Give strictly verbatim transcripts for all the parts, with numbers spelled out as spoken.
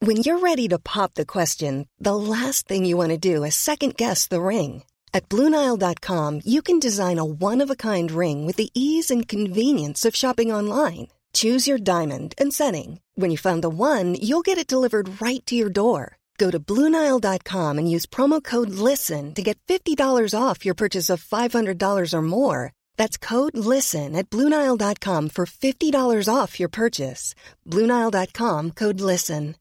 When you're ready to pop the question, the last thing you want to do is second-guess the ring. At Blue Nile dot com, you can design a one-of-a-kind ring with the ease and convenience of shopping online. Choose your diamond and setting. When you find the one, you'll get it delivered right to your door. Go to Blue Nile dot com and use promo code LISTEN to get fifty dollars off your purchase of five hundred dollars or more. That's code LISTEN at Blue Nile dot com for fifty dollars off your purchase. Blue Nile dot com, code LISTEN.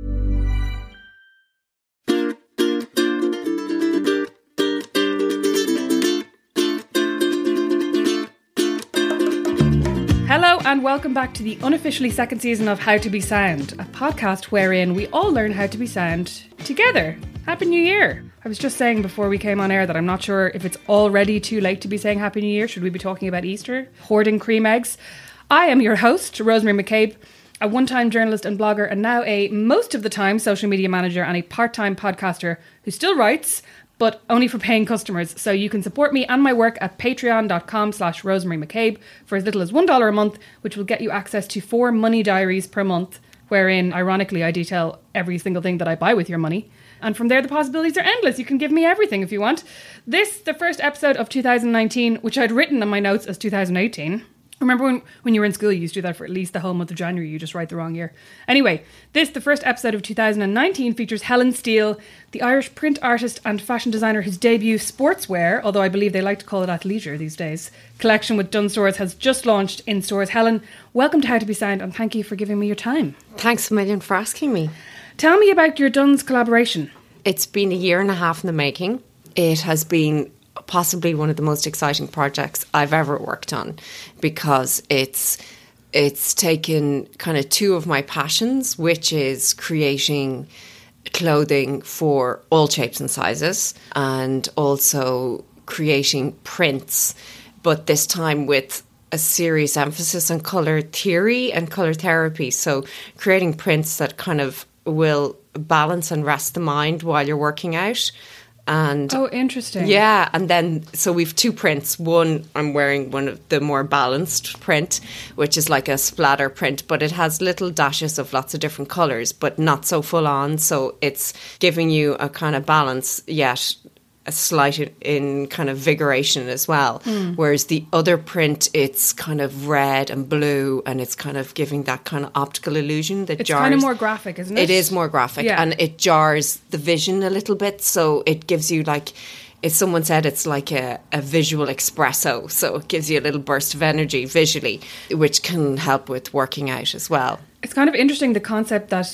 Hello and welcome back to the unofficially second season of How to Be Sound, a podcast wherein we all learn how to be sound together. Happy New Year! I was just saying before we came on air that I'm not sure if it's already too late to be saying Happy New Year. Should we be talking about Easter? Hoarding cream eggs? I am your host, Rosemary McCabe, a one-time journalist and blogger and now a most of the time social media manager and a part-time podcaster who still writes, but only for paying customers. So you can support me and my work at patreon.com slash Rosemary McCabe for as little as one dollar a month, which will get you access to four money diaries per month, wherein, ironically, I detail every single thing that I buy with your money. And from there, the possibilities are endless. You can give me everything if you want. This, the first episode of two thousand nineteen, which I'd written in my notes as two thousand eighteen. Remember when, when you were in school, you used to do that for at least the whole month of January. You just write the wrong year. Anyway, this, the first episode of two thousand nineteen, features Helen Steele, the Irish print artist and fashion designer whose debut sportswear, although I believe they like to call it athleisure these days, collection with Dunnes Stores has just launched in stores. Helen, welcome to How to Be Sound and thank you for giving me your time. Thanks a million for asking me. Tell me about your Dunnes collaboration. It's been a year and a half in the making. It has been possibly one of the most exciting projects I've ever worked on because it's it's taken kind of two of my passions, which is creating clothing for all shapes and sizes and also creating prints, but this time with a serious emphasis on colour theory and colour therapy. So creating prints that kind of will balance and rest the mind while you're working out. And oh, interesting. Yeah, and then so we've two prints. One, I'm wearing one of the more balanced print, which is like a splatter print, but it has little dashes of lots of different colours, but not so full on. So it's giving you a kind of balance, yet a slight in kind of vigoration as well. Mm. Whereas the other print, it's kind of red and blue, and it's kind of giving that kind of optical illusion that it's jars. It's kind of more graphic, isn't it? It is more graphic, yeah. And it jars the vision a little bit. So it gives you like, if someone said it's like a, a visual espresso. So it gives you a little burst of energy visually, which can help with working out as well. It's kind of interesting, the concept that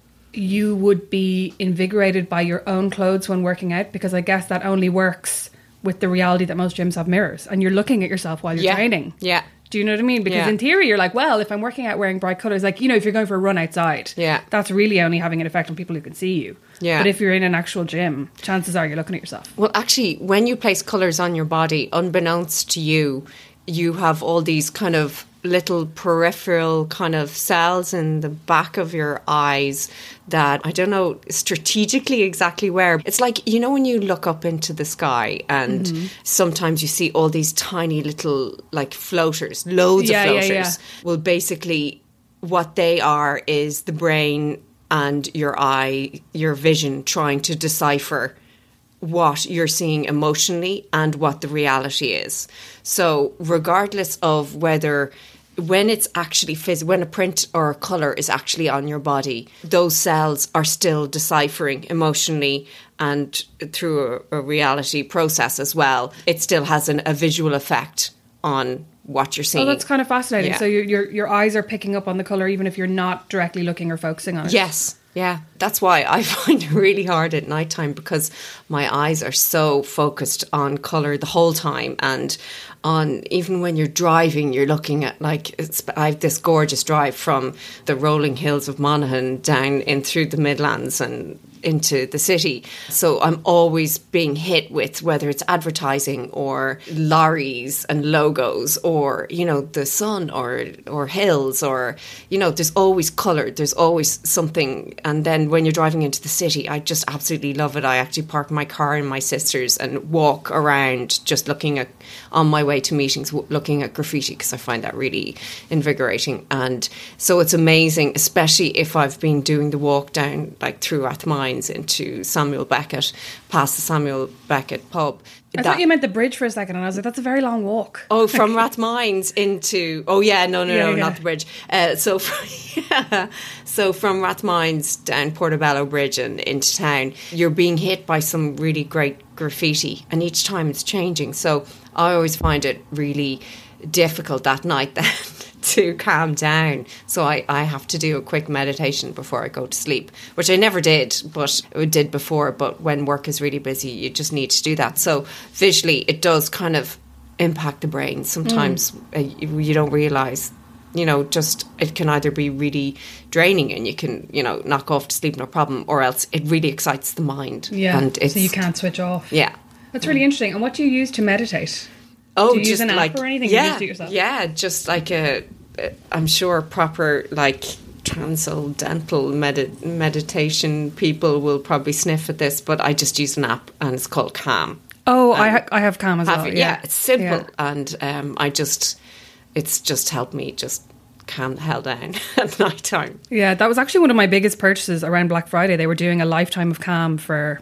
you would be invigorated by your own clothes when working out, because I guess that only works with the reality that most gyms have mirrors and you're looking at yourself while you're yeah. training. Yeah. Do you know what I mean? Because yeah. in theory, you're like, well, if I'm working out wearing bright colours, like, you know, if you're going for a run outside, yeah. that's really only having an effect on people who can see you. Yeah. But if you're in an actual gym, chances are you're looking at yourself. Well, actually, when you place colours on your body, unbeknownst to you, you have all these kind of little peripheral kind of cells in the back of your eyes that, I don't know strategically exactly where. It's like, you know, when you look up into the sky and mm-hmm. sometimes you see all these tiny little like floaters, loads yeah, of floaters. Yeah, yeah. Well, basically what they are is the brain and your eye, your vision trying to decipher what you're seeing emotionally and what the reality is. So regardless of whether, when it's actually phys- when a print or a colour is actually on your body, those cells are still deciphering emotionally and through a, a reality process as well. It still has an, a visual effect on what you're seeing. Oh, that's kind of fascinating. Yeah. So your, your your eyes are picking up on the colour even if you're not directly looking or focusing on it. Yes. Yeah, that's why I find it really hard at nighttime, because my eyes are so focused on colour the whole time, and on even when you're driving, you're looking at like it's, I have this gorgeous drive from the rolling hills of Monaghan down in through the Midlands, and into the city. So I'm always being hit with whether it's advertising or lorries and logos or, you know, the sun or or hills or, you know, there's always colour, there's always something. And then when you're driving into the city, I just absolutely love it. I actually park my car in my sister's and walk around just looking at, on my way to meetings, looking at graffiti because I find that really invigorating. And so it's amazing, especially if I've been doing the walk down like through Rathmines into Samuel Beckett, past the Samuel Beckett pub. I that, thought you meant the bridge for a second, and I was like, that's a very long walk. Oh, from Rathmines into... Oh, yeah, no, no, yeah, no, yeah. not the bridge. Uh, so, from, yeah, so from Rathmines down Portobello Bridge and into town, you're being hit by some really great graffiti, and each time it's changing. So I always find it really difficult that night then to calm down. So I, I have to do a quick meditation before I go to sleep, which I never did, but I did before. But when work is really busy, you just need to do that. So visually, it does kind of impact the brain. Sometimes mm. uh, you, you don't realise, you know, just it can either be really draining and you can, you know, knock off to sleep, no problem, or else it really excites the mind. Yeah, and it's, so you can't switch off. Yeah. That's really interesting. And what do you use to meditate? Oh, do you just use an like, app or anything? Yeah, you just do it yourself? yeah, just like a, a I'm sure proper like transcendental med- meditation people will probably sniff at this, but I just use an app and it's called Calm. Oh, um, I ha- I have Calm as have well. it, Yeah. yeah, it's simple, Yeah. and um, I just it's just helped me just calm the hell down at night time. Yeah, that was actually one of my biggest purchases around Black Friday. They were doing a lifetime of Calm for,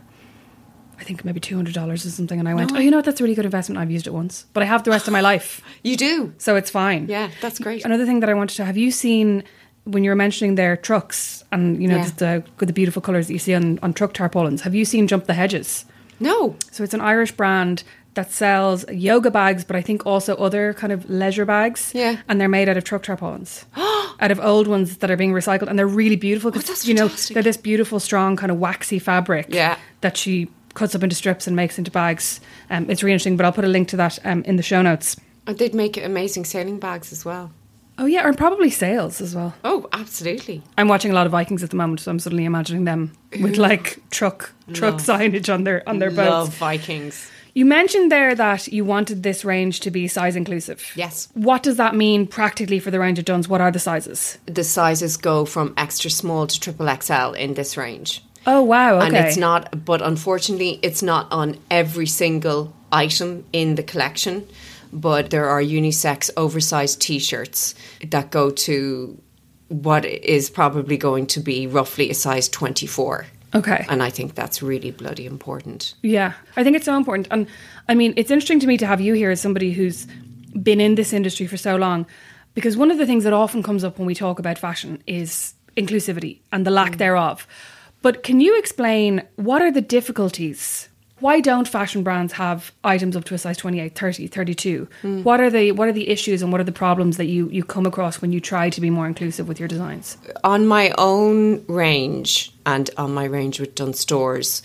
I think, maybe two hundred dollars or something. And I went, No. oh, you know what? That's a really good investment. I've used it once. But I have the rest of my life. You do, So it's fine. yeah, that's great. Another thing that I wanted to, have you seen, when you were mentioning their trucks and, you know, Yeah. the, the, the beautiful colours that you see on, on truck tarpaulins, have you seen Jump the Hedges? No, So it's an Irish brand that sells yoga bags, but I think also other kind of leisure bags. Yeah. And they're made out of truck tarpaulins. Out of old ones that are being recycled. And they're really beautiful because, Oh, that's you know, fantastic. they're this beautiful, strong, kind of waxy fabric Yeah. that she cuts up into strips and makes into bags. Um, it's really interesting, but I'll put a link to that um, in the show notes. and they'd make amazing sailing bags as well. Oh, yeah, and probably sails as well. Oh, absolutely. I'm watching a lot of Vikings at the moment, so I'm suddenly imagining them with like truck truck Love. signage on their on their boats. Love Vikings. You mentioned there that you wanted this range to be size inclusive. Yes. What does that mean practically for the range of Dunnes? What are the sizes? The sizes go from extra small to triple X L in this range. Oh, wow, okay. And it's not, but unfortunately, it's not on every single item in the collection. But there are unisex oversized T-shirts that go to what is probably going to be roughly a size twenty-four. Okay. And I think that's really bloody important. Yeah, I think it's so important. And I mean, it's interesting to me to have you here as somebody who's been in this industry for so long, because one of the things that often comes up when we talk about fashion is inclusivity and the lack thereof. But can you explain what are the difficulties? Why don't fashion brands have items up to a size twenty-eight, thirty, thirty-two? Mm. What are the what are the issues and what are the problems that you, you come across when you try to be more inclusive with your designs? On my own range and on my range with Dunnes Stores,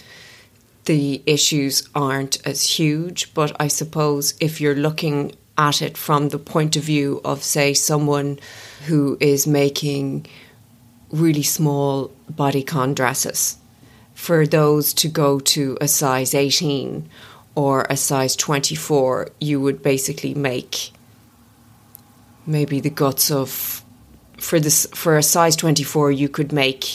the issues aren't as huge, but I suppose if you're looking at it from the point of view of, say, someone who is making really small bodycon dresses, for those to go to a size eighteen or a size twenty-four, you would basically make maybe the guts of, for this for a size twenty-four, you could make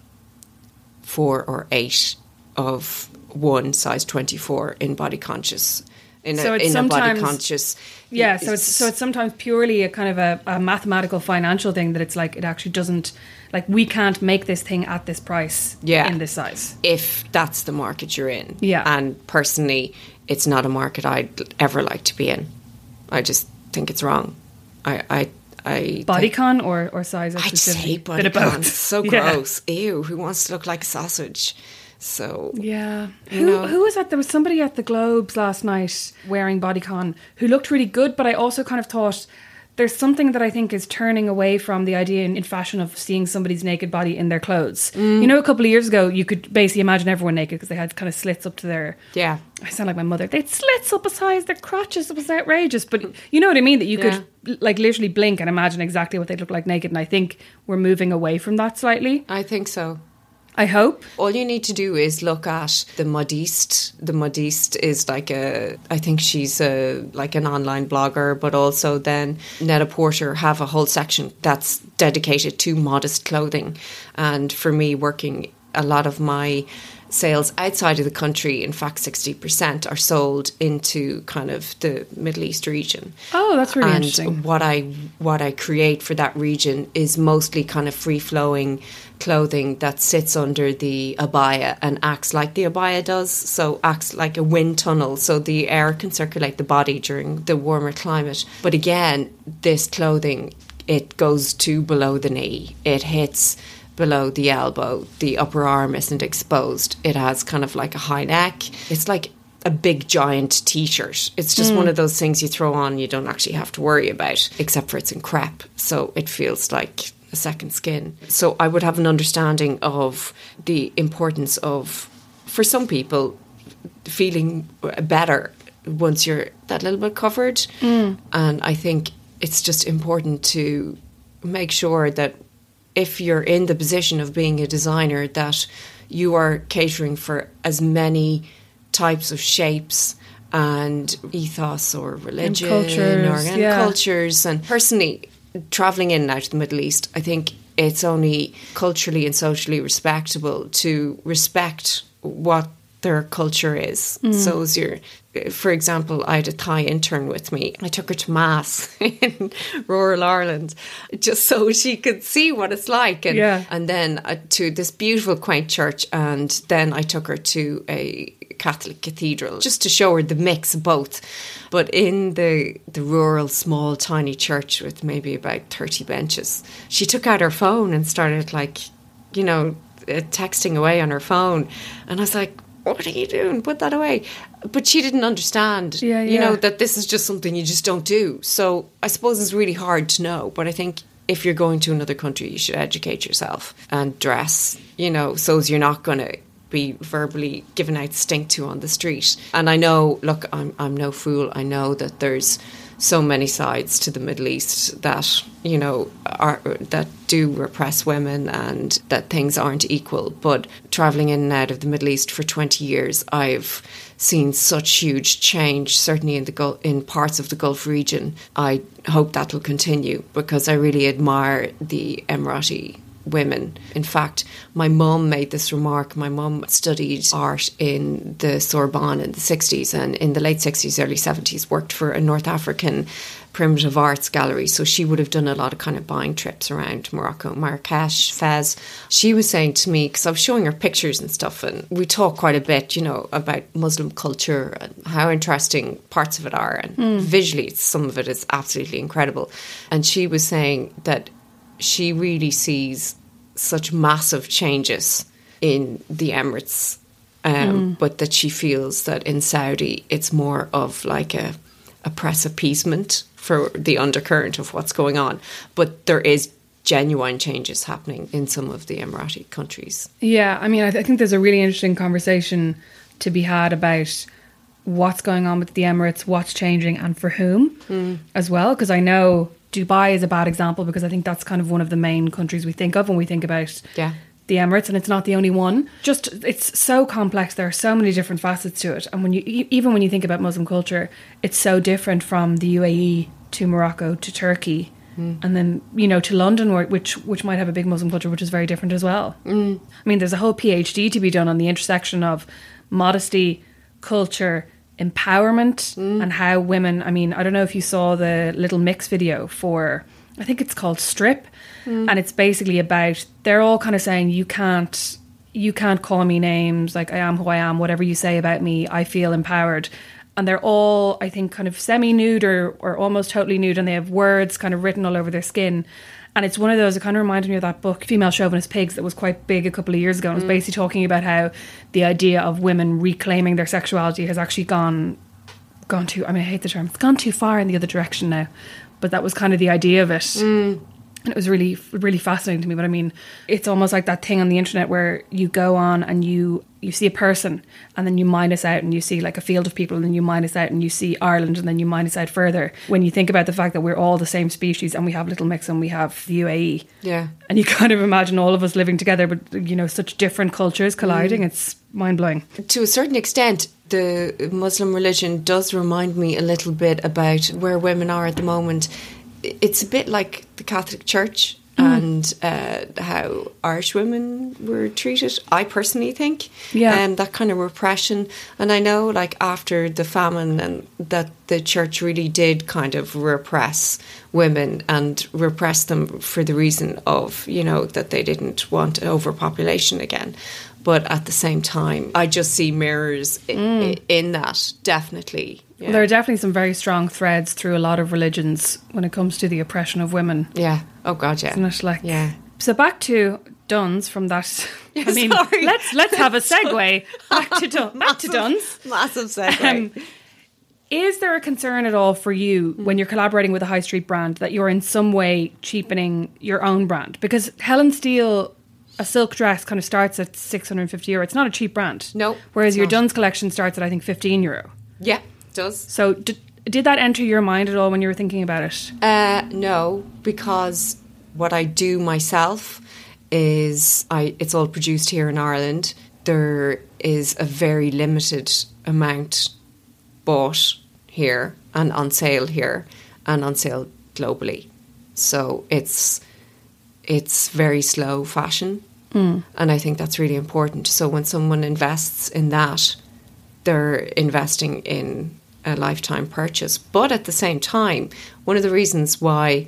four or eight of one size twenty-four in body conscious. In So a, it's in a body sometimes- conscious. Yeah, so it's so it's sometimes purely a kind of a, a mathematical financial thing that it's like it actually doesn't, like we can't make this thing at this price Yeah. in this size. if that's the market you're in. Yeah. And personally, it's not a market I'd ever like to be in. I just think it's wrong. I, I, I think- Bodycon or, or size? I just specifically? hate Bit of bodycon. both. It's so Yeah. gross. Ew, who wants to look like a sausage? So Yeah. You Who know. who was that? There was somebody at the Globes last night wearing bodycon who looked really good, but I also kind of thought there's something that I think is turning away from the idea in, in fashion of seeing somebody's naked body in their clothes. Mm. You know, a couple of years ago, you could basically imagine everyone naked because they had kind of slits up to their... yeah. I sound like my mother. They'd slits up as high as their crotches. It was outrageous. But you know what I mean? That you Yeah. could like literally blink and imagine exactly what they'd look like naked. And I think we're moving away from that slightly. I think so. I hope. All you need to do is look at the Modiste. The Modiste is like a, I think she's a like an online blogger, but also then Net-a-Porter have a whole section that's dedicated to modest clothing. And for me, working a lot of my sales outside of the country, in fact sixty percent are sold into kind of the Middle East region. Oh, that's really and interesting. what I what I create for that region is mostly kind of free-flowing clothing that sits under the abaya and acts like the abaya does, so acts like a wind tunnel, so the air can circulate the body during the warmer climate. But again, this clothing, it goes to below the knee. It hits below the elbow. The upper arm isn't exposed. It has kind of like a high neck. It's like a big giant t-shirt. It's just mm. one of those things you throw on, you don't actually have to worry about, except for it's in crepe, so it feels like a second skin. So I would have an understanding of the importance of, for some people, feeling better once you're that little bit covered. Mm. And I think it's just important to make sure that if you're in the position of being a designer, that you are catering for as many types of shapes and ethos or religion and cultures, or and yeah. cultures. And personally, travelling in and out of the Middle East, I think it's only culturally and socially respectable to respect what their culture is. Mm. So as you're, for example, I had a Thai intern with me. I took her to Mass in rural Ireland just so she could see what it's like. And, yeah. and then uh, to this beautiful quaint church. And then I took her to a Catholic cathedral just to show her the mix of both. But in the, the rural, small, tiny church with maybe about thirty benches, she took out her phone and started like, you know, uh, texting away on her phone. And I was like, what are you doing? Put that away. But she didn't understand, yeah, yeah. you know, that this is just something you just don't do. So I suppose it's really hard to know. But I think if you're going to another country, you should educate yourself and dress, you know, so as you're not going to be verbally given out stink to on the street. And I know, look, I'm I'm no fool. I know that there's so many sides to the Middle East that, you know, are that do repress women and that things aren't equal. But travelling in and out of the Middle East for twenty years, I've seen such huge change, certainly in the Gulf, in parts of the Gulf region. I hope that will continue because I really admire the Emirati women. In fact, my mum made this remark. My mum studied art in the Sorbonne in the sixties, and in the late sixties, early seventies worked for a North African primitive arts gallery. So she would have done a lot of kind of buying trips around Morocco, Marrakesh, Fez. She was saying to me, because I was showing her pictures and stuff, and we talk quite a bit, you know, about Muslim culture and how interesting parts of it are. And mm. visually, some of it is absolutely incredible. And she was saying that she really sees such massive changes in the Emirates, um, mm. but that she feels that in Saudi it's more of like a, a press appeasement for the undercurrent of what's going on. But there is genuine changes happening in some of the Emirati countries. Yeah, I mean, I, th- I think there's a really interesting conversation to be had about what's going on with the Emirates, what's changing and for whom mm. as well, because I know Dubai is a bad example because I think that's kind of one of the main countries we think of when we think about yeah. the Emirates, and it's not the only one. Just, it's so complex. There are so many different facets to it. And when you, even when you think about Muslim culture, it's so different from the U A E to Morocco to Turkey. Mm. And then, you know, to London, which which might have a big Muslim culture, which is very different as well. Mm. I mean, there's a whole PhD to be done on the intersection of modesty, culture, empowerment, mm. and how women, I mean, I don't know if you saw the little mix video for, I think it's called Strip, mm. and it's basically about, they're all kind of saying, you can't, you can't call me names, like I am who I am, whatever you say about me, I feel empowered. And they're all, I think, kind of semi-nude or, or almost totally nude, and they have words kind of written all over their skin. And it's one of those, it kind of reminded me of that book, Female Chauvinist Pigs, that was quite big a couple of years ago. And it was mm. basically talking about how the idea of women reclaiming their sexuality has actually gone, gone too, I mean, I hate the term, it's gone too far in the other direction now. But that was kind of the idea of it. Mm. And it was really, really fascinating to me. But I mean, it's almost like that thing on the internet where you go on and you you see a person and then you minus out and you see like a field of people and then you minus out and you see Ireland and then you minus out further. When you think about the fact that we're all the same species and we have Little Mix and we have the U A E. Yeah. And you kind of imagine all of us living together, but, you know, such different cultures colliding. Mm. It's mind-blowing. To a certain extent, the Muslim religion does remind me a little bit about where women are at the moment. It's a bit like the Catholic Church mm. and uh, how Irish women were treated, I personally think. Yeah. And um, that kind of repression. And I know, like, after the famine, and that the church really did kind of repress women and repress them for the reason of, you know, that they didn't want overpopulation again. But at the same time, I just see mirrors in, mm. in that, definitely. Yeah. Well, there are definitely some very strong threads through a lot of religions when it comes to the oppression of women. Yeah. Oh God, yeah. Isn't it like? Yeah. So back to Duns from that. I mean, Sorry. let's let's have a segue back to Duns. Back to Duns. Massive segue. Um, is there a concern at all for you mm. when you're collaborating with a high street brand that you're in some way cheapening your own brand? Because Helen Steele, a silk dress, kind of starts at six hundred fifty euro. It's not a cheap brand. No. Whereas your not. Duns collection starts at, I think, fifteen euro. Yeah. Does. So did, did that enter your mind at all when you were thinking about it? Uh, no, because what I do myself is I it's all produced here in Ireland. There is a very limited amount bought here and on sale here and on sale globally. So it's it's very slow fashion. Mm. And I think that's really important. So when someone invests in that, they're investing in a lifetime purchase. But at the same time, one of the reasons why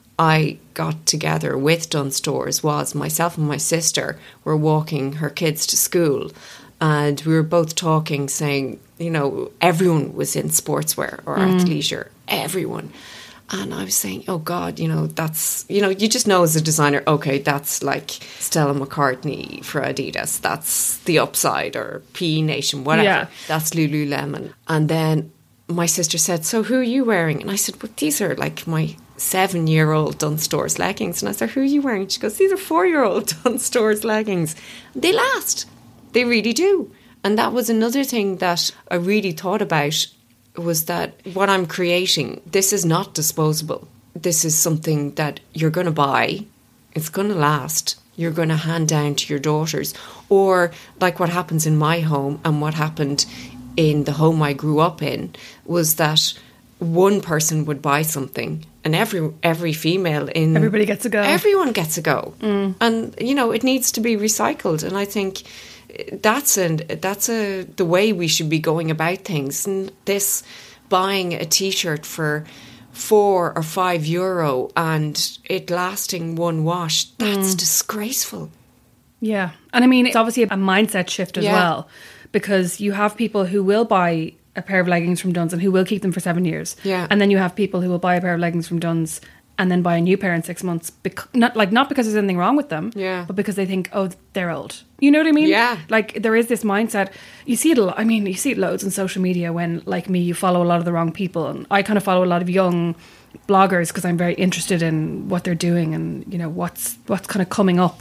I got together with Dunnes Stores was myself and my sister were walking her kids to school, and we were both talking, saying, you know, everyone was in sportswear or mm. athleisure, everyone. And I was saying, oh God, you know, that's, you know, you just know as a designer, okay, that's like Stella McCartney for Adidas. That's The Upside or P E Nation, whatever. Yeah. That's Lululemon. And then my sister said, so who are you wearing? And I said, well, these are like my seven-year-old Dunnes Stores leggings. And I said, who are you wearing? She goes, these are four-year-old Dunnes Stores leggings. They last. They really do. And that was another thing that I really thought about, was that what I'm creating, this is not disposable. This is something that you're going to buy. It's going to last. You're going to hand down to your daughters. Or like what happens in my home and what happened in the home I grew up in, was that one person would buy something and every every female in... Everybody gets a go. Everyone gets a go. Mm. And, you know, it needs to be recycled. And I think that's a, that's a, the way we should be going about things. And this buying a T-shirt for four or five euro and it lasting one wash, that's mm. disgraceful. Yeah. And I mean, it's obviously a mindset shift as yeah. well, because you have people who will buy a pair of leggings from Dunnes and who will keep them for seven years. Yeah. And then you have people who will buy a pair of leggings from Dunnes and then buy a new pair in six months. Bec- not like not because there's anything wrong with them, yeah. but because they think, oh, they're old. You know what I mean? Yeah. Like there is this mindset. You see it a lot. I mean, you see it loads on social media when, like me, you follow a lot of the wrong people. And I kind of follow a lot of young bloggers because I'm very interested in what they're doing and, you know, what's what's kind of coming up.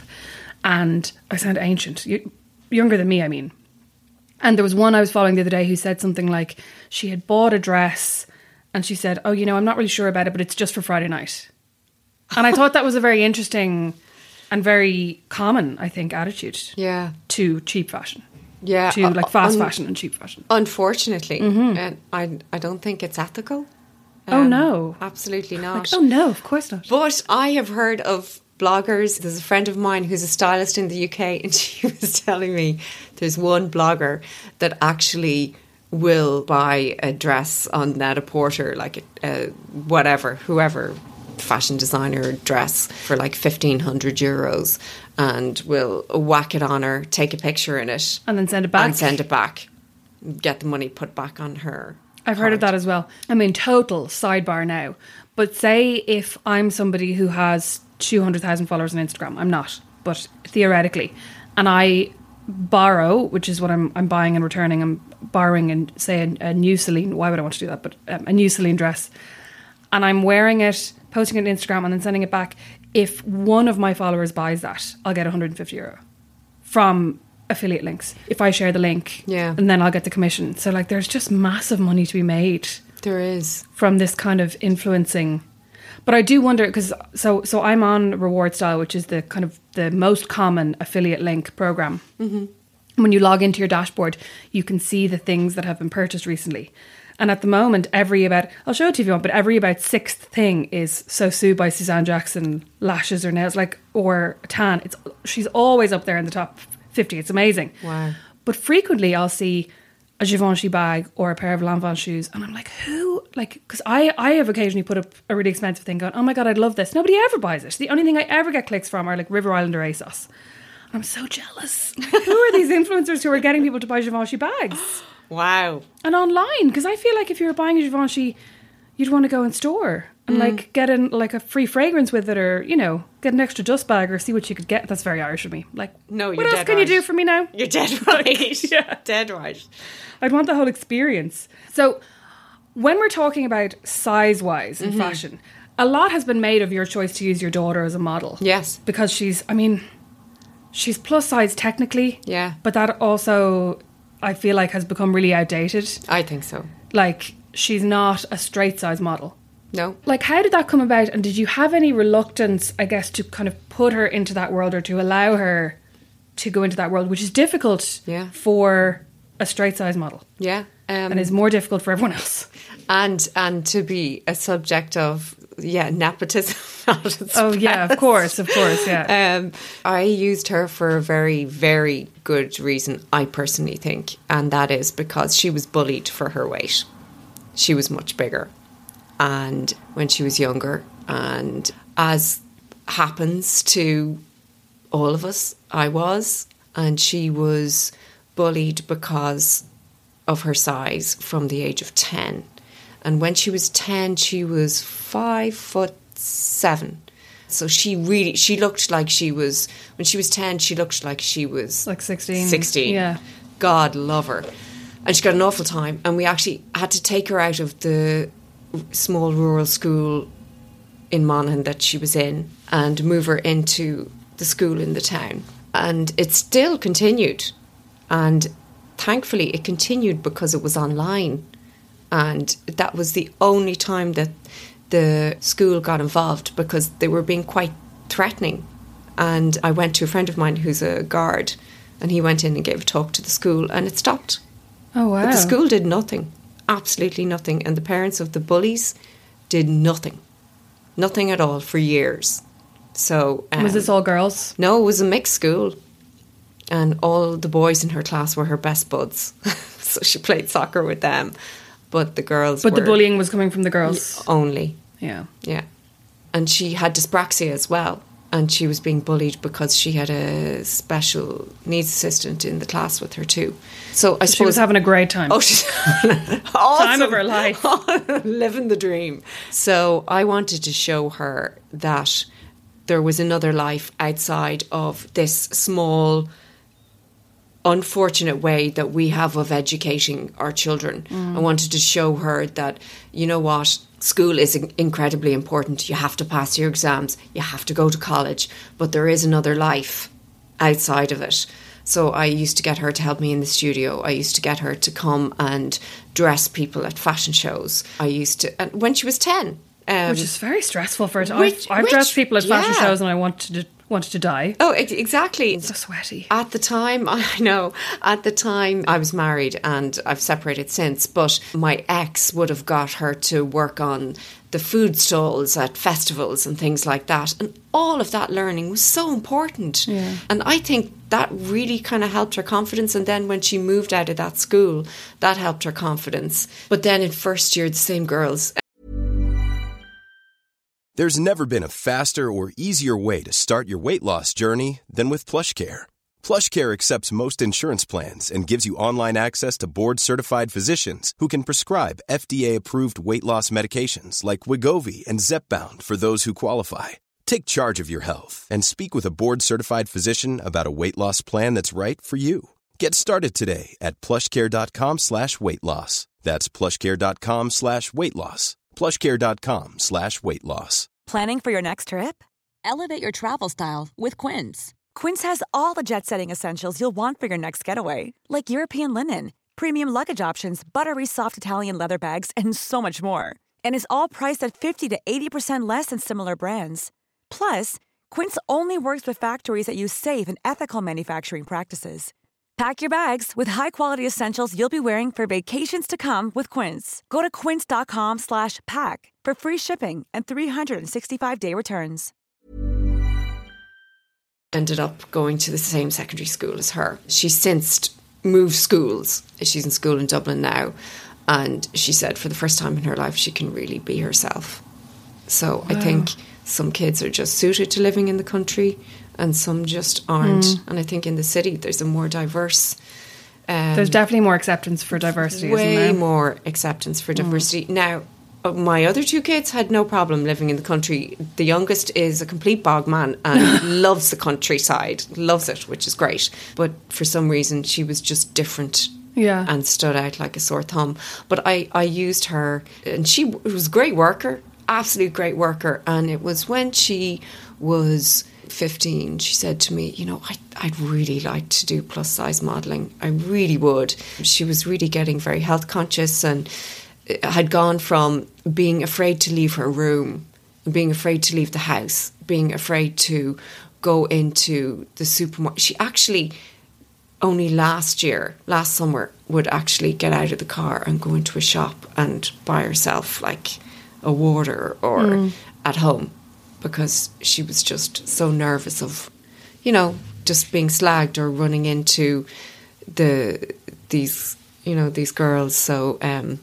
And I sound ancient. You, younger than me, I mean. And there was one I was following the other day who said something like she had bought a dress and she said, oh, you know, I'm not really sure about it, but it's just for Friday night. And I thought that was a very interesting and very common, I think, attitude yeah. to cheap fashion. Yeah. To like fast un- fashion and cheap fashion. Unfortunately. Mm-hmm. And I, I don't think it's ethical. Um, oh, no. Absolutely not. Like, oh, no, of course not. But I have heard of bloggers. There's a friend of mine who's a stylist in the U K, and she was telling me there's one blogger that actually will buy a dress on Net-a-Porter, like a, a whatever, whoever, fashion designer dress for like fifteen hundred euros, and will whack it on her, take a picture in it, and then send it back. And send it back. Get the money put back on her. I've heard of that as well. I mean, total sidebar now. But say if I'm somebody who has two hundred thousand followers on Instagram, I'm not, but theoretically, and I borrow, which is what I'm I'm buying and returning, I'm borrowing and say a, a new Celine, why would I want to do that, but um, a new Celine dress, and I'm wearing it, posting it on Instagram and then sending it back, if one of my followers buys that, I'll get one hundred fifty euro from affiliate links. If I share the link, yeah, and then I'll get the commission. So like, there's just massive money to be made. There is from this kind of influencing. But I do wonder, because so so I'm on Reward Style, which is the kind of the most common affiliate link program. Mm-hmm. When you log into your dashboard, you can see the things that have been purchased recently. And at the moment, every about, I'll show it to you if you want, but every about sixth thing is So Sue by Suzanne Jackson, lashes or nails, like, or tan. It's she's always up there in the top fifty. It's amazing. Wow. But frequently I'll see a Givenchy bag or a pair of Lanvin shoes, and I'm like, who, like, because I, I have occasionally put up a really expensive thing going, oh my God, I'd love this. Nobody ever buys it. The only thing I ever get clicks from are like River Island or ASOS. And I'm so jealous. Who are these influencers who are getting people to buy Givenchy bags? Wow. And online, because I feel like if you were buying a Givenchy, you'd want to go in store and mm. like get in like a free fragrance with it, or, you know, get an extra dust bag or see what you could get. That's very Irish of me. Like, no, you're what else dead can right. you do for me now? You're dead right. Like, yeah. Dead right. I'd want the whole experience. So when we're talking about size-wise in mm-hmm. fashion, a lot has been made of your choice to use your daughter as a model. Yes. Because she's, I mean, she's plus size technically. Yeah. But that also, I feel like, has become really outdated. I think so. Like, she's not a straight size model. No. Like, how did that come about? And did you have any reluctance, I guess, to kind of put her into that world, or to allow her to go into that world, which is difficult yeah. for a straight size model? Yeah. Um, and is more difficult for everyone else. And and to be a subject of, yeah, nepotism. Oh, yeah, of course, of course, yeah. Um, I used her for a very, very good reason, I personally think. And that is because she was bullied for her weight. She was much bigger. And when she was younger, and as happens to all of us, I was, and she was bullied because of her size from the age of ten. And when she was ten, she was five foot seven. So she really, she looked like she was, when she was ten, she looked like she was like sixteen. sixteen. Yeah. God love her. And she got an awful time. And we actually had to take her out of the small rural school in Monaghan that she was in and move her into the school in the town. And it still continued. And thankfully it continued because it was online. And that was the only time that the school got involved, because they were being quite threatening. And I went to a friend of mine who's a guard, and he went in and gave a talk to the school, and it stopped. Oh, wow. But the school did nothing. Absolutely nothing. And the parents of the bullies did nothing. Nothing at all for years. So um, was this all girls? No, it was a mixed school. And all the boys in her class were her best buds. So she played soccer with them. But the girls But were the bullying was coming from the girls? Only. Yeah. Yeah. And she had dyspraxia as well. And she was being bullied because she had a special needs assistant in the class with her too. So I so suppose... She was having a great time. Oh, she's having awesome time of her life. Living the dream. So I wanted to show her that there was another life outside of this small, unfortunate way that we have of educating our children. Mm. I wanted to show her that, you know what, school is incredibly important. You have to pass your exams. You have to go to college. But there is another life outside of it. So I used to get her to help me in the studio. I used to get her to come and dress people at fashion shows. I used to, and when she was ten. Um, which is very stressful for her. Which, I've, I've which, dressed people at fashion yeah. shows and I wanted to wanted to die. Oh, exactly. It's so sweaty. At the time, I know, at the time I was married and I've separated since, but my ex would have got her to work on the food stalls at festivals and things like that. And all of that learning was so important. Yeah. And I think that really kind of helped her confidence. And then when she moved out of that school, that helped her confidence. But then in first year, the same girls... There's never been a faster or easier way to start your weight loss journey than with PlushCare. PlushCare accepts most insurance plans and gives you online access to board-certified physicians who can prescribe F D A-approved weight loss medications like Wegovy and Zepbound for those who qualify. Take charge of your health and speak with a board-certified physician about a weight loss plan that's right for you. Get started today at plushcare.com slash weight loss. That's plushcare.com slash weight loss. plushcare.com slash weight loss. Planning for your next trip? elevate your travel style with Quince. Quince has all the jet-setting essentials you'll want for your next getaway, like European linen, premium luggage options, buttery soft Italian leather bags, and so much more. And is all priced at fifty to eighty percent less than similar brands. Plus, Quince only works with factories that use safe and ethical manufacturing practices. Pack your bags with high-quality essentials you'll be wearing for vacations to come with Quince. Go to quince.com slash pack for free shipping and three sixty-five day returns. Ended up going to the same secondary school as her. She's since moved schools. She's in school in Dublin now. And she said for the first time in her life, she can really be herself. So wow. I think some kids are just suited to living in the country and some just aren't. Mm. And I think in the city, there's a more diverse... Um, there's definitely more acceptance for diversity, way isn't there? more acceptance for diversity. Mm. Now, my other two kids had no problem living in the country. The youngest is a complete bog man and loves the countryside, loves it, which is great. But for some reason, she was just different yeah. and stood out like a sore thumb. But I, I used her, and she was a great worker, absolute great worker. And it was when she was fifteen, she said to me, you know, I, I'd really like to do plus size modelling. I really would. She was really getting very health conscious and had gone from being afraid to leave her room, being afraid to leave the house, being afraid to go into the supermarket. She actually only last year, last summer, would actually get out of the car and go into a shop and buy herself like a water or mm. at home, because she was just so nervous of, you know, just being slagged or running into the these, you know, these girls. So, um,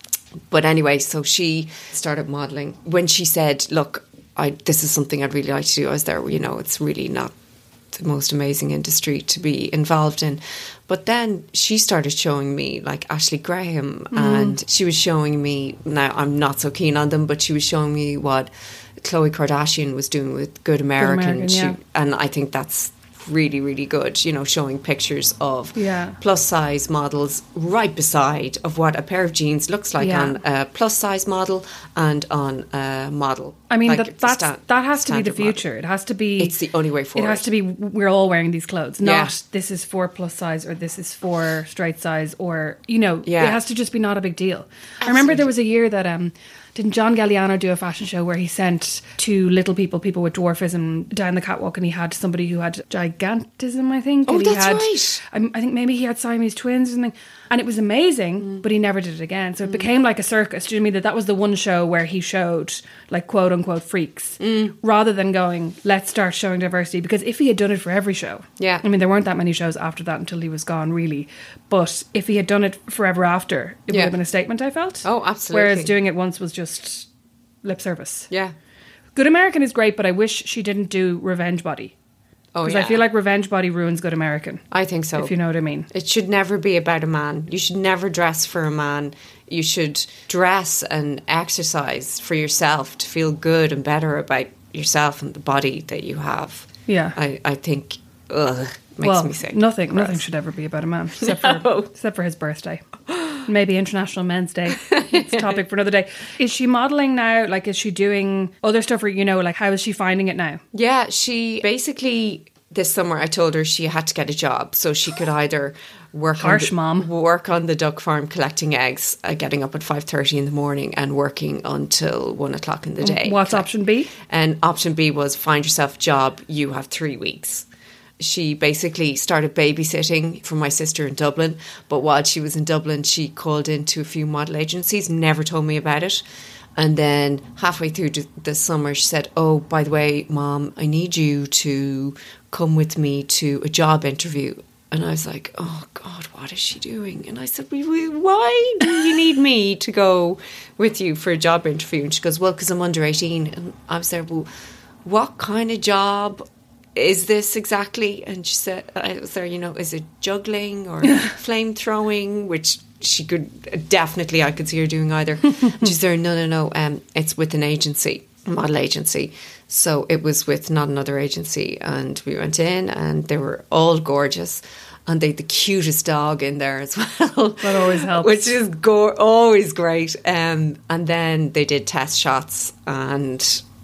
but anyway, so she started modelling. When she said, look, I this is something I'd really like to do, I was there, you know, it's really not the most amazing industry to be involved in. But then she started showing me like Ashley Graham mm. and she was showing me, now I'm not so keen on them, but she was showing me what Khloe Kardashian was doing with Good American, Good American she, yeah. and I think that's really, really good, you know, showing pictures of yeah. plus size models right beside of what a pair of jeans looks like yeah. on a plus size model and on a model. I mean, like that, that's, sta- that has to be the future. Model. It has to be... It's the only way forward. It has to be, we're all wearing these clothes, not yeah. this is for plus size or this is for straight size or, you know, yeah. it has to just be not a big deal. Absolutely. I remember there was a year that... um. Didn't John Galliano do a fashion show where he sent two little people, people with dwarfism, down the catwalk, and he had somebody who had gigantism, I think. Oh, and that's he had, right. I, I think maybe he had Siamese twins or something. And it was amazing, mm. but he never did it again. So it mm. became like a circus. Do you know what I mean? That that was the one show where he showed, like, quote unquote freaks, mm. rather than going, let's start showing diversity. Because if he had done it for every show, yeah, I mean, there weren't that many shows after that until he was gone, really. But if he had done it forever after, it yeah. would have been a statement, I felt. Oh, absolutely. Whereas doing it once was just lip service. Yeah. Good American is great, but I wish she didn't do Revenge Body. Oh, Because yeah. I feel like Revenge Body ruins Good American. I think so. If you know what I mean. It should never be about a man. You should never dress for a man. You should dress and exercise for yourself to feel good and better about yourself and the body that you have. Yeah. I, I think, ugh, makes well, me sick. Nothing, Gross. nothing should ever be about a man, except, no. for, except for his birthday. Maybe International Men's Day. It's a topic for another day. Is she modelling now? Like, is she doing other stuff? Or, you know, like, how is she finding it now? Yeah, she basically, this summer I told her she had to get a job so she could either work Harsh on the, mom. work on the duck farm collecting eggs, uh, getting up at five thirty in the morning and working until one o'clock in the day. What's option B? And option B was find yourself a job. You have three weeks. She basically started babysitting for my sister in Dublin, but while she was in Dublin, she called into a few model agencies, never told me about it. And then halfway through the summer, she said, oh, by the way, Mom, I need you to come with me to a job interview. And I was like, oh, God, what is she doing? And I said, why do you need me to go with you for a job interview? And she goes, well, because I'm under eighteen. And I was there, well, what kind of job is this exactly? And she said, I was there, you know, is it juggling or flame throwing, which she could definitely, I could see her doing either. She's there, no, no, no, um, it's with an agency, a model agency. So it was with not another agency. And we went in and they were all gorgeous. And they had the cutest dog in there as well. That always helps. Which is go- always great. Um, and then they did test shots and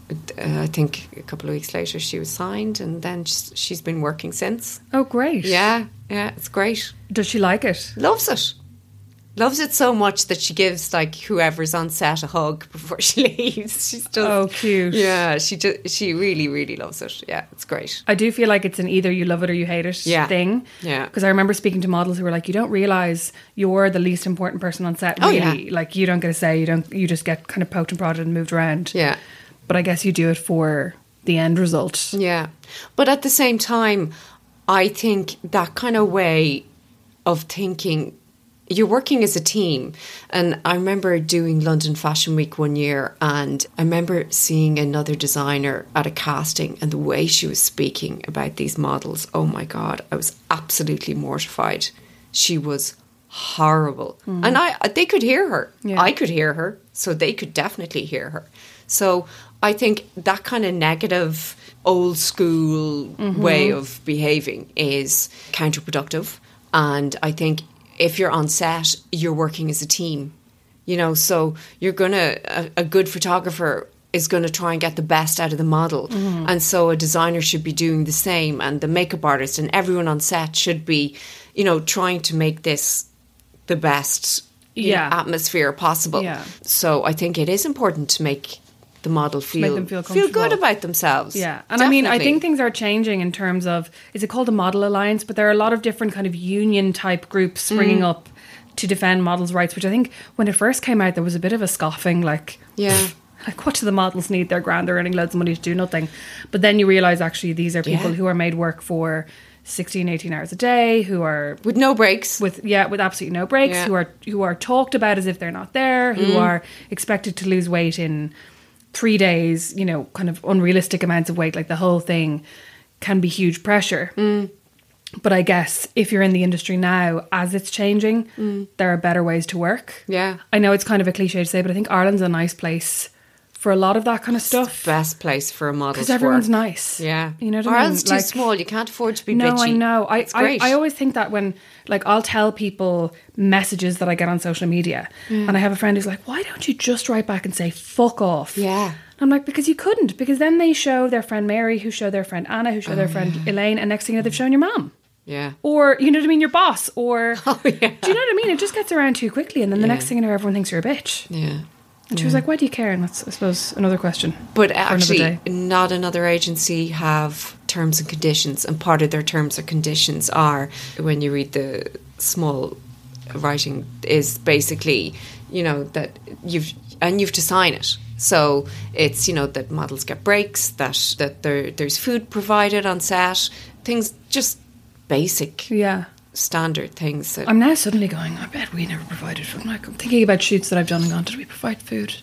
uh, I think a couple of weeks later she was signed, and then she's, she's been working since. Oh, great. Yeah, yeah, it's great. Does she like it? Loves it. Loves it so much that she gives like whoever's on set a hug before she leaves. She's just Oh, cute. Yeah, she just, she really really loves it. Yeah, it's great. I do feel like it's an either you love it or you hate it Yeah. thing. Yeah. Because I remember speaking to models who were like, you don't realise you're the least important person on set, Oh, really. yeah. Like, you don't get a say, you don't you just get kind of poked and prodded and moved around. Yeah. But I guess you do it for the end result. Yeah. But at the same time, I think that kind of way of thinking, you're working as a team. And I remember doing London Fashion Week one year, and I remember seeing another designer at a casting, and the way she was speaking about these models, oh my God, I was absolutely mortified. She was horrible. Mm. And I they could hear her. Yeah. I could hear her. So they could definitely hear her. So I think that kind of negative, old school mm-hmm. way of behaving is counterproductive. And I think if you're on set, you're working as a team, you know, so you're going to, a, a good photographer is going to try and get the best out of the model. Mm. And so a designer should be doing the same, and the makeup artist and everyone on set should be, you know, trying to make this the best yeah. know, atmosphere possible. Yeah. So I think it is important to make the model feel, make them feel, feel good about themselves. Yeah. And Definitely. I mean, I think things are changing in terms of, is it called the Model Alliance? But there are a lot of different kind of union type groups springing mm. up to defend models' rights, which I think when it first came out, there was a bit of a scoffing, like, yeah, like what do the models need? They're grand, they're earning loads of money to do nothing. But then you realise actually these are people yeah. who are made work for sixteen, eighteen hours a day, who are with no breaks, with yeah, with absolutely no breaks, yeah. who are who are talked about as if they're not there, who mm. are expected to lose weight in three days, you know, kind of unrealistic amounts of weight. Like, the whole thing can be huge pressure. Mm. But I guess if you're in the industry now, as it's changing, mm. there are better ways to work. Yeah. I know it's kind of a cliche to say, but I think Ireland's a nice place for a lot of that kind of it's stuff. The best place for a model. Because everyone's nice. Yeah. You know what I mean? Ireland's too like, small. You can't afford to be no, bitchy. No, I know. I, it's great. I, I always think that when, like, I'll tell people messages that I get on social media, mm. and I have a friend who's like, why don't you just write back and say, fuck off? Yeah. I'm like, because you couldn't. Because then they show their friend Mary, who show their friend Anna, who show oh, their friend yeah. Elaine, and next thing you know, they've shown your mum. Yeah. Or, you know what I mean, your boss. Or, oh, yeah. do you know what I mean? It just gets around too quickly, and then the yeah. next thing you know, everyone thinks you're a bitch. Yeah. And she yeah. was like, why do you care? And that's, I suppose, another question. But actually, another day. Not another agency have terms and conditions, and part of their terms and conditions are, when you read the small writing, is basically, you know, that you've, and you've to sign it. So it's, you know, that models get breaks, that, that there there's food provided on set, things, just basic, yeah, standard things. That I'm now suddenly going, I bet we never provided food. I'm like, I'm thinking about shoots that I've done and gone, did we provide food?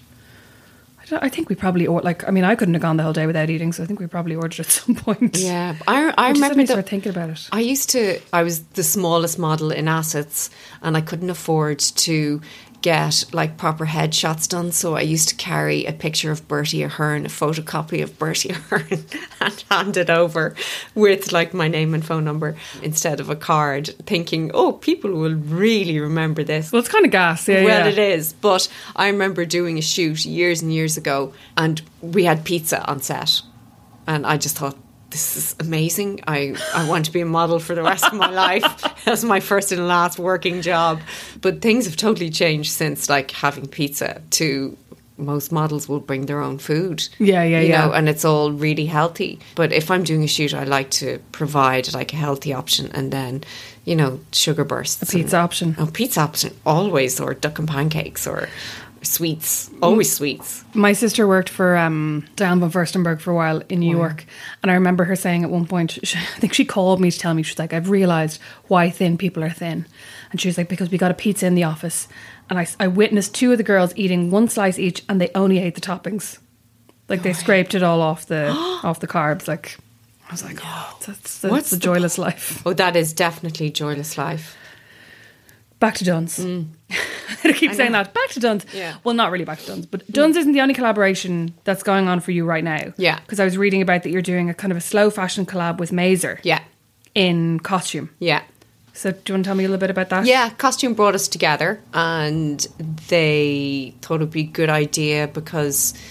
I, don't, I think we probably, or like, I mean, I couldn't have gone the whole day without eating, so I think we probably ordered at some point. Yeah, I, I, I remember start thinking about it. I used to, I was the smallest model in assets, and I couldn't afford to get like proper headshots done, so I used to carry a picture of Bertie Ahern, a photocopy of Bertie Ahern, and hand it over with like my name and phone number instead of a card, thinking, oh, people will really remember this. Well, it's kind of gas, yeah. Well, yeah. it is, but I remember doing a shoot years and years ago, and we had pizza on set, and I just thought, this is amazing. I, I want to be a model for the rest of my life. That's my first and last working job. But things have totally changed since, like, having pizza to most models will bring their own food. Yeah, yeah, you yeah. know, and it's all really healthy. But if I'm doing a shoot, I like to provide like a healthy option, and then, you know, sugar bursts. A pizza and, option. Oh, pizza option, always, or duck and pancakes, or sweets, always sweets. My sister worked for um, Diane von Furstenberg for a while in New wow. York, and I remember her saying at one point, she, I think she called me to tell me, she's like, I've realised why thin people are thin. And she was like, because we got a pizza in the office, and I, I witnessed two of the girls eating one slice each, and they only ate the toppings. Like, they scraped it all off the off the carbs. Like, I was like, oh, that's, that's, that's the joyless the, life. Oh, that is definitely joyless life. Back to Duns. Mm. I keep I saying that. Back to Duns. Yeah. Well, not really back to Duns, but Duns mm. isn't the only collaboration that's going on for you right now. Yeah. Because I was reading about that you're doing a kind of a slow fashion collab with Mazer. Yeah. In costume. Yeah. So do you want to tell me a little bit about that? Yeah, costume brought us together, and they thought it would be a good idea because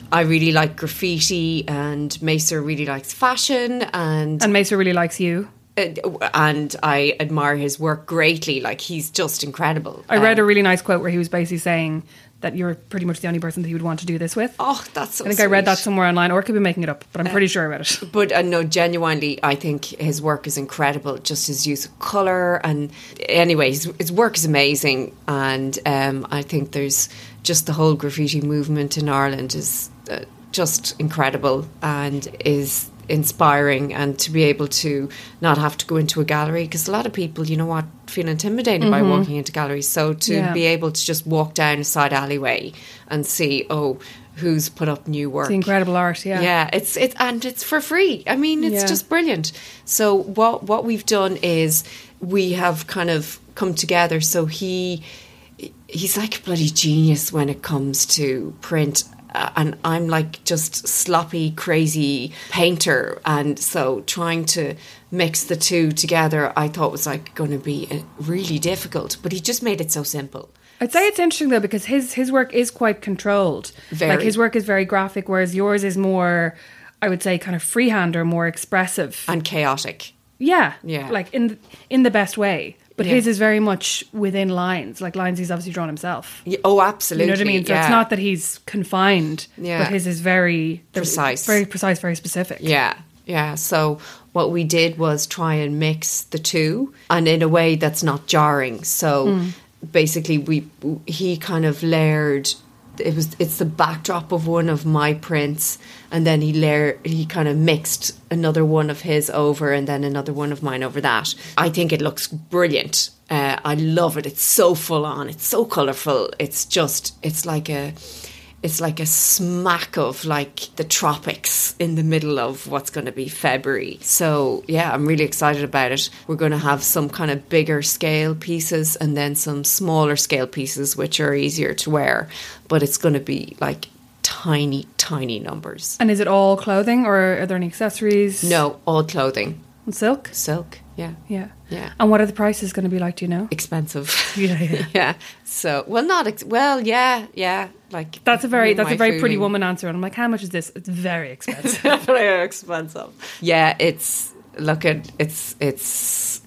I really like graffiti, and Mesa really likes fashion, and And Mesa really likes you. uh, and I admire his work greatly. Like, he's just incredible. I read Um, a really nice quote where he was basically saying that you're pretty much the only person that he would want to do this with. Oh, that's so I think I read sweet. that somewhere online, or I could be making it up, but I'm pretty sure I read it. But uh, no, genuinely, I think his work is incredible. Just his use of colour, and anyway, his, his work is amazing. And um, I think there's just the whole graffiti movement in Ireland is uh, just incredible and is inspiring. And to be able to not have to go into a gallery, because a lot of people, you know what, feel intimidated mm-hmm. by walking into galleries. So to Yeah. be able to just walk down a side alleyway and see, oh, who's put up new work. It's incredible art, yeah. Yeah, it's it's and it's for free. I mean, it's Yeah. just brilliant. So what what we've done is we have kind of come together. So he he's like a bloody genius when it comes to print. Uh, and I'm like just sloppy, crazy painter. And so trying to mix the two together, I thought was like going to be uh, really difficult. But he just made it so simple. I'd say it's interesting though, because his his work is quite controlled. Very. Like, his work is very graphic, whereas yours is more, I would say, kind of freehand or more expressive. And chaotic. Yeah, Yeah. like in in the best way. But Yeah. his is very much within lines, like lines he's obviously drawn himself. Yeah, oh, absolutely. You know what I mean? So yeah. it's not that he's confined, Yeah. but his is very Precise. very precise, very specific. Yeah, yeah. So what we did was try and mix the two, and in a way that's not jarring. So basically, we he kind of layered. It was it's the backdrop of one of my prints, and then he layer he kind of mixed another one of his over, and then another one of mine over that. I think it looks brilliant. Uh, I love it. It's so full on. It's so colourful. It's just it's like a. It's like a smack of like the tropics in the middle of what's going to be February. So yeah, I'm really excited about it. We're going to have some kind of bigger scale pieces and then some smaller scale pieces which are easier to wear. But it's going to be like tiny, tiny numbers. And is it all clothing, or are there any accessories? No, all clothing. And silk? Silk, yeah. Yeah. Yeah. And what are the prices going to be like, do you know? Expensive. Yeah, yeah. yeah. So, well, not, ex- well, yeah, yeah. Like That's a very that's my a very pretty fooling. woman answer. And I'm like, how much is this? It's very expensive. Very expensive. Yeah, it's look at it's it's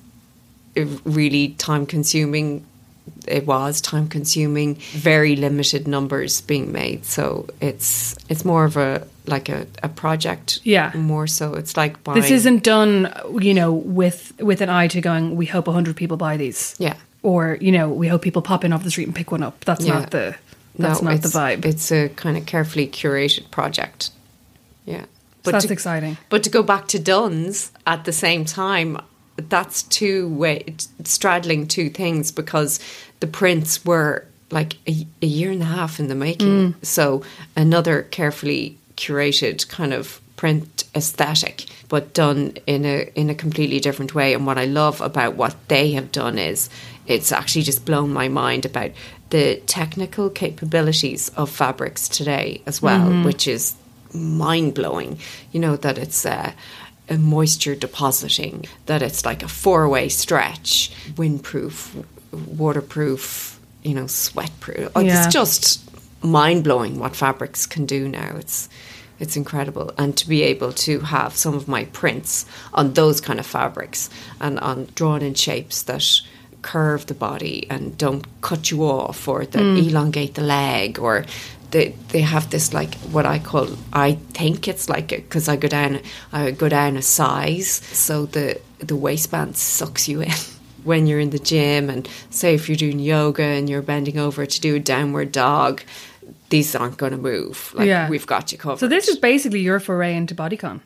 really time consuming. It was time consuming. Very limited numbers being made, so it's it's more of a like a, a project. Yeah. more so. It's like buying. This isn't done, you know, with with an eye to going, we hope one hundred people buy these. Yeah. Or, you know, we hope people pop in off the street and pick one up. That's Yeah. not the that's No, not the it's- vibe. It's a kind of carefully curated project. Yeah, So that's to, exciting. But to go back to Dunn's at the same time, that's two way straddling two things, because the prints were like a, a year and a half in the making. So another carefully curated kind of print aesthetic, but done in a in a completely different way. And what I love about what they have done is it's actually just blown my mind about the technical capabilities of fabrics today as well, which is mind-blowing. You know, that it's uh, a moisture depositing, that it's like a four-way stretch, windproof, waterproof, you know, sweat-proof. Like, Yeah. It's just mind-blowing what fabrics can do now. It's it's incredible. And to be able to have some of my prints on those kind of fabrics and on drawn in shapes that curve the body and don't cut you off or that elongate the leg, or they they have this like what I call, I think it's like, because I go down I go down a size, so the the waistband sucks you in when you're in the gym. And say if you're doing yoga and you're bending over to do a downward dog, these aren't going to move. Like, Yeah. we've got you covered. So this is basically your foray into bodycon.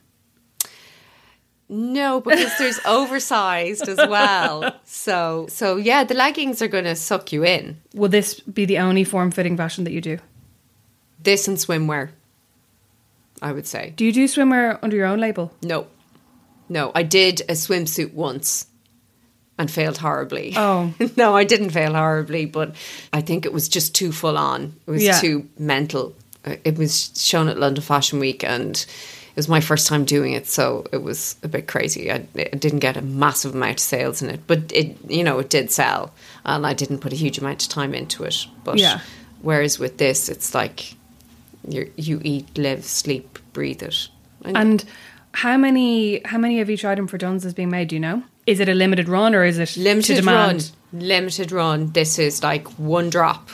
No, because there's oversized as well. So, so yeah, the leggings are going to suck you in. Will this be the only form-fitting fashion that you do? This and swimwear, I would say. Do you do swimwear under your own label? No, no. I did a swimsuit once and failed horribly. Oh. No, I didn't fail horribly, but I think it was just too full on. It was Yeah. too mental. Uh, It was shown at London Fashion Week, and it was my first time doing it, so it was a bit crazy. I, I didn't get a massive amount of sales in it, but it, you know, it did sell, and I didn't put a huge amount of time into it. But Yeah. whereas with this, it's like you you eat, live, sleep, breathe it. And, And how many how many of each item for Duns is being made? Do you know? Is it a limited run or is it limited to demand? run. Limited run. This is like one drop,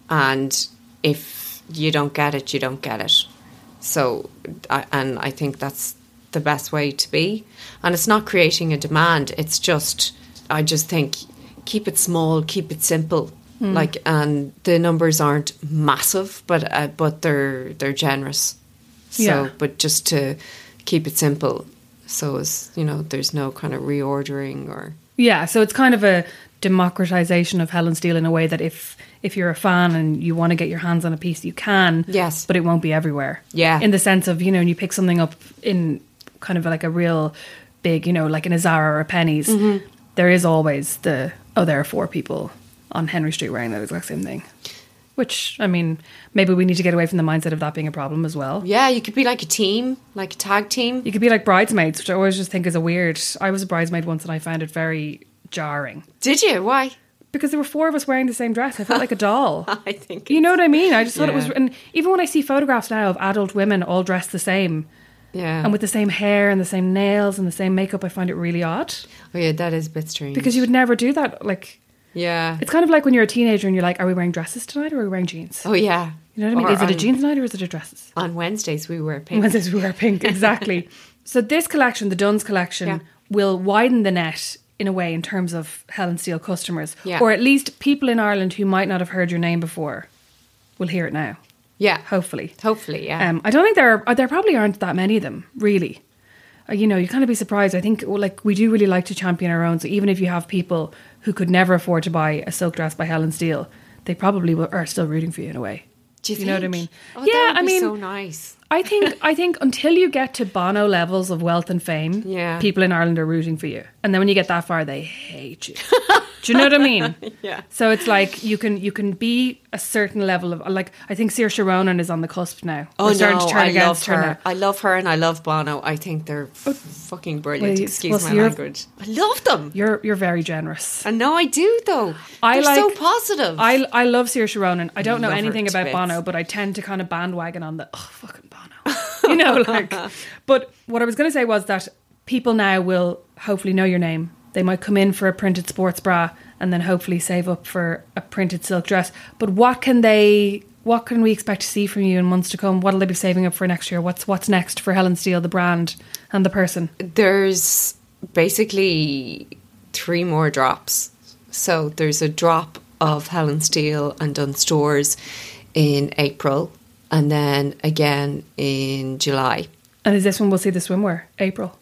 and if you don't get it, you don't get it. So, I, and I think that's the best way to be. And it's not creating a demand. It's just, I just think, keep it small, keep it simple. Mm. Like, and the numbers aren't massive, but uh, but they're they're generous. So, Yeah. but just to keep it simple, so as you know, there's no kind of reordering or Yeah, so it's kind of a democratization of Helen Steele in a way that if if you're a fan and you want to get your hands on a piece, you can. Yes. But it won't be everywhere. Yeah. In the sense of, you know, you pick something up in kind of like a real big, you know, like in a Zara or a Penny's, Mm-hmm. there is always the, oh, there are four people on Henry Street wearing that exact same thing. Which, I mean, maybe we need to get away from the mindset of that being a problem as well. yeah, you could be like a team, like a tag team. You could be like bridesmaids, which I always just think is a weird... I was a bridesmaid once and I found it very jarring. Did you? Why? Because there were four of us wearing the same dress. I felt like a doll. I think You know what I mean? I just thought it was... Yeah. And even when I see photographs now of adult women all dressed the same Yeah. and with the same hair and the same nails and the same makeup, I find it really odd. Oh yeah, that is a bit strange. Because you would never do that. Like, Yeah. it's kind of like when you're a teenager and you're like, are we wearing dresses tonight or are we wearing jeans? Oh yeah. You know what I mean? Or Is it a on- jeans night or is it a dresses? On Wednesdays we wear pink. Wednesdays we wear pink, exactly. So this collection, the Duns collection, Yeah. will widen the net in a way in terms of Helen Steele customers. Yeah. Or at least people in Ireland who might not have heard your name before will hear it now, Yeah. hopefully. Hopefully, yeah. Um, I don't think there are, there probably aren't that many of them, really. Uh, you know, you kind of be surprised. I think, well, like, we do really like to champion our own. So even if you have people who could never afford to buy a silk dress by Helen Steele, they probably will, are still rooting for you in a way. Do you, you know what I think? mean? Oh, Yeah, that would I be mean- so nice. I think I think until you get to Bono levels of wealth and fame, Yeah. people in Ireland are rooting for you. And then when you get that far, they hate you. Do you know what I mean? Yeah. So it's like you can you can be a certain level of, like, I think Saoirse Ronan is on the cusp now. Oh We're starting no, to turn I love against her. now. I love her and I love Bono. I think they're f- fucking brilliant. well, Excuse well, so my you're- language. I love them. You're you're very generous. I know I do though. I They're so like- positive. I I love Saoirse Ronan. I don't know Love her anything to about bits. Bono, but I tend to kind of bandwagon on the oh fucking Bono, you know, like. But what I was going to say was that people now will hopefully know your name. They might come in for a printed sports bra and then hopefully save up for a printed silk dress. But what can they? What can we expect to see from you in months to come? What'll they be saving up for next year? What's what's next for Helen Steele, the brand and the person? There's basically three more drops. So there's a drop of Helen Steele and Dunnes Stores in April, and then again in July. And is this when we'll see the swimwear? April,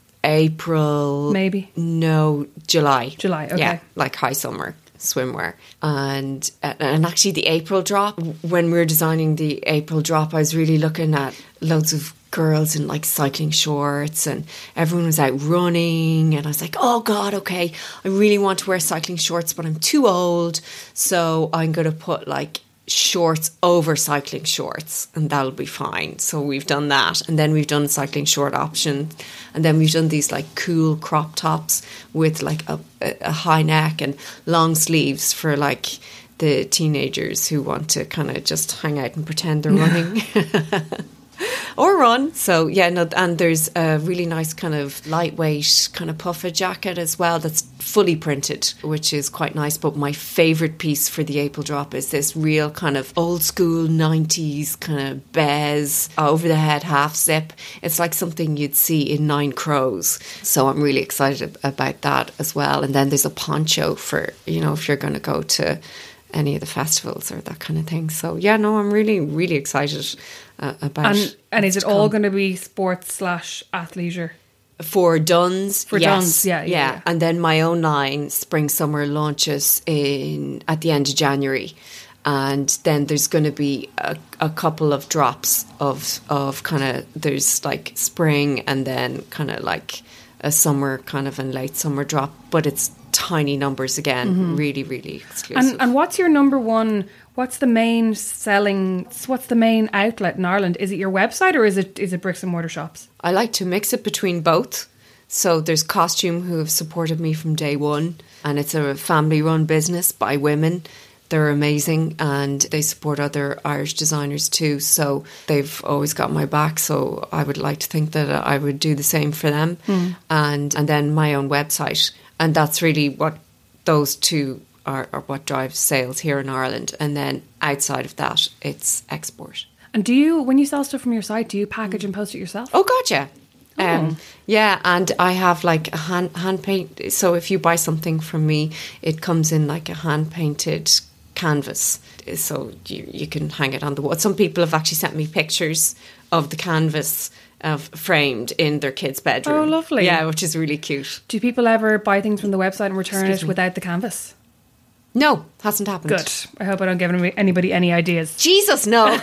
April, maybe. No, July. July, okay. Yeah, like high summer swimwear. And and actually the April drop, when we were designing the April drop, I was really looking at loads of girls in like cycling shorts and everyone was out running and I was like, oh God, okay, I really want to wear cycling shorts but I'm too old, so I'm going to put like shorts over cycling shorts and that'll be fine. So we've done that, and then we've done cycling short option, and then we've done these like cool crop tops with like a, a high neck and long sleeves for like the teenagers who want to kind of just hang out and pretend they're running or run. So yeah, no, and there's a really nice kind of lightweight kind of puffer jacket as well that's fully printed, which is quite nice. But my favourite piece for the April drop is this real kind of old school nineties kind of bez over the head half zip. It's like something you'd see in Nine Crows. So I'm really excited about that as well. And then there's a poncho for, you know, if you're going to go to any of the festivals or that kind of thing. So yeah, no, I'm really, really excited uh, about. And and is it what's to all come. going to be sports slash athleisure? For Duns? For yes. Duns, yeah, yeah, yeah. And then my own line, spring summer, launches in at the end of January. And then there's going to be a, a couple of drops of of kind of, there's like spring and then kind of like a summer kind of and late summer drop, but it's tiny numbers again, Mm-hmm. really, really exclusive. And and what's your number one? What's the main selling? What's the main outlet in Ireland? Is it your website or is it is it bricks and mortar shops? I like to mix it between both. So there's Costume, who have supported me from day one, and it's a family-run business by women. they're amazing and they support other Irish designers too. So they've always got my back. So I would like to think that I would do the same for them. Mm. And and then my own website. And that's really what those two are, are what drives sales here in Ireland. And then outside of that, it's export. And do you, when you sell stuff from your site, do you package and post it yourself? Oh, God, yeah. Oh. Um, yeah, and I have like a hand, hand paint. So if you buy something from me, it comes in like a hand painted canvas. So you, you can hang it on the wall. Some people have actually sent me pictures of the canvas of framed in their kids' bedroom. Oh, lovely. Yeah, which is really cute. Do people ever buy things from the website and return Excuse it me. without the canvas? No, hasn't happened. Good. I hope I don't give any- anybody any ideas. Jesus, no.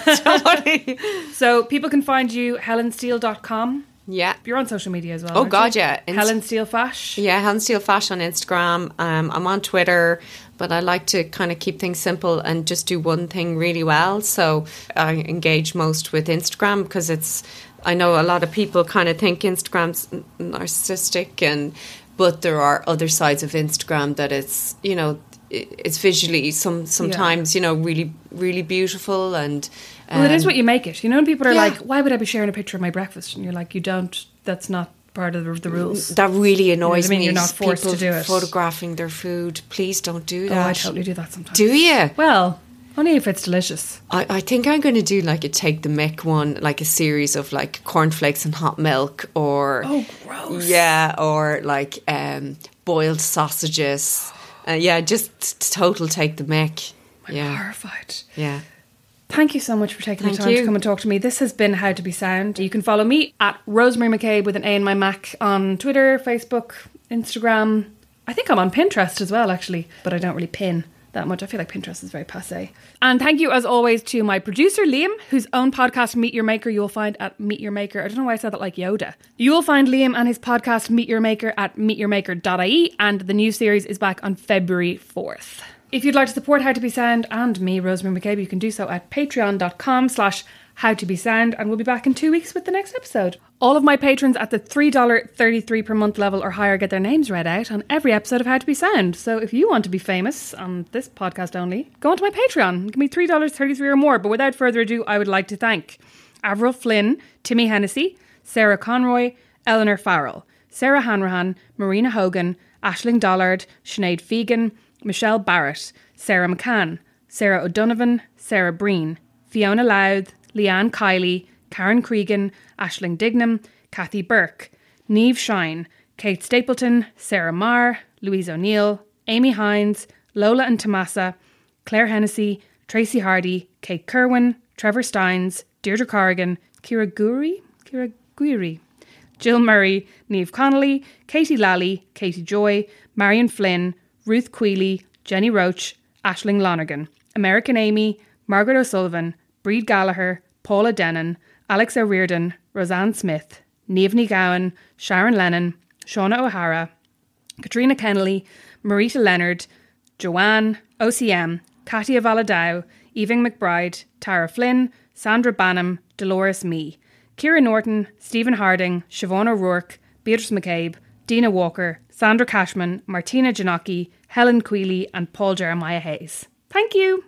So people can find you helen steele dot com. Yeah. You're on social media as well. Oh, aren't God, you? yeah. Inst- Helen Steele Fash. Yeah, Helen Steele Fash on Instagram. Um, I'm on Twitter, but I like to kind of keep things simple and just do one thing really well. So I engage most with Instagram because it's, I know a lot of people kind of think Instagram's narcissistic, and but there are other sides of Instagram that it's, you know, it's visually some sometimes, yeah. you know, really, really beautiful. And um, well, it is what you make it. You know, when people are yeah. like, why would I be sharing a picture of my breakfast? And you're like, you don't, that's not part of the, the rules. That really annoys you know what I mean? me. You're not forced people to do it. Photographing their food. Please don't do that. Oh, I totally do that sometimes. Do you? Well, only if it's delicious. I, I think I'm going to do like a Take the Mick one, like a series of like cornflakes and hot milk, or oh, gross. Yeah, or like um, boiled sausages. Uh, yeah, just total Take the Mick. I'm yeah. horrified. Yeah. Thank you so much for taking Thank the time you. to come and talk to me. This has been How to Be Sound. You can follow me at Rosemary McCabe with an A in my Mac on Twitter, Facebook, Instagram. I think I'm on Pinterest as well, actually, but I don't really pin that much. I feel like Pinterest is very passé. And thank you, as always, to my producer, Liam, whose own podcast, Meet Your Maker, you'll find at Meet Your Maker. I don't know why I said that like Yoda. You will find Liam and his podcast, Meet Your Maker, at meet your maker dot I E, and the new series is back on February fourth. If you'd like to support How to Be Sound and me, Rosemary McCabe, you can do so at patreon.com slash How to Be Sound, and we'll be back in two weeks with the next episode. All of my patrons at the three dollars thirty-three per month level or higher get their names read out on every episode of How to Be Sound. So if you want to be famous on this podcast only, go onto my Patreon. Give me three dollars thirty-three or more. But without further ado, I would like to thank Avril Flynn, Timmy Hennessy, Sarah Conroy, Eleanor Farrell, Sarah Hanrahan, Marina Hogan, Aisling Dollard, Sinead Fegan, Michelle Barrett, Sarah McCann, Sarah O'Donovan, Sarah Breen, Fiona Louth, Leanne Kiley, Karen Cregan, Aisling Dignam, Kathy Burke, Niamh Shine, Kate Stapleton, Sarah Marr, Louise O'Neill, Amy Hines, Lola and Tomasa, Claire Hennessy, Tracy Hardy, Kate Kerwin, Trevor Steins, Deirdre Corrigan, Kira Guri, Kira Guiri, Jill Murray, Niamh Connolly, Katie Lally, Katie Joy, Marion Flynn, Ruth Queely, Jenny Roach, Aisling Lonergan, American Amy, Margaret O'Sullivan, Breed Gallagher, Paula Denon, Alex O'Riordan, Roseanne Smith, Niamh Gowan, Sharon Lennon, Shauna O'Hara, Katrina Kennelly, Marita Leonard, Joanne, O C M, Katia Valadow, Eving McBride, Tara Flynn, Sandra Banham, Dolores Mee, Ciara Norton, Stephen Harding, Siobhan O'Rourke, Beatrice McCabe, Dina Walker, Sandra Cashman, Martina Janocki, Helen Queely and Paul Jeremiah Hayes. Thank you.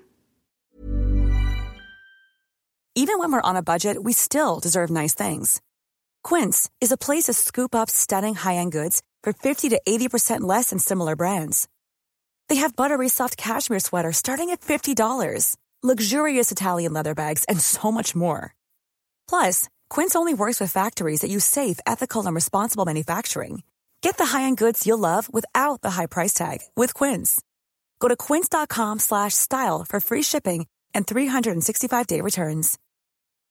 Even when we're on a budget, we still deserve nice things. Quince is a place to scoop up stunning high-end goods for fifty to eighty percent less than similar brands. They have buttery soft cashmere sweaters starting at fifty dollars, luxurious Italian leather bags, and so much more. Plus, Quince only works with factories that use safe, ethical, and responsible manufacturing. Get the high-end goods you'll love without the high price tag with Quince. Go to quince.com slash style for free shipping and three sixty-five day returns.